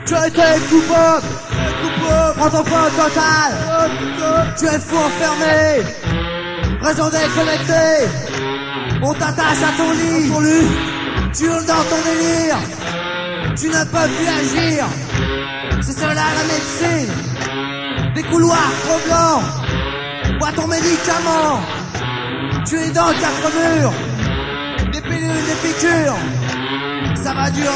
Tu as été coupable, prends ton point total. Tu es fou enfermé, raison déconnectée. On t'attache à ton lit, tu hurles dans ton délire. Tu ne peux plus agir, c'est cela la médecine. Des couloirs trop blancs, bois ton médicament. Tu es dans 4 murs, des pilules, des piqûres. Ça va durer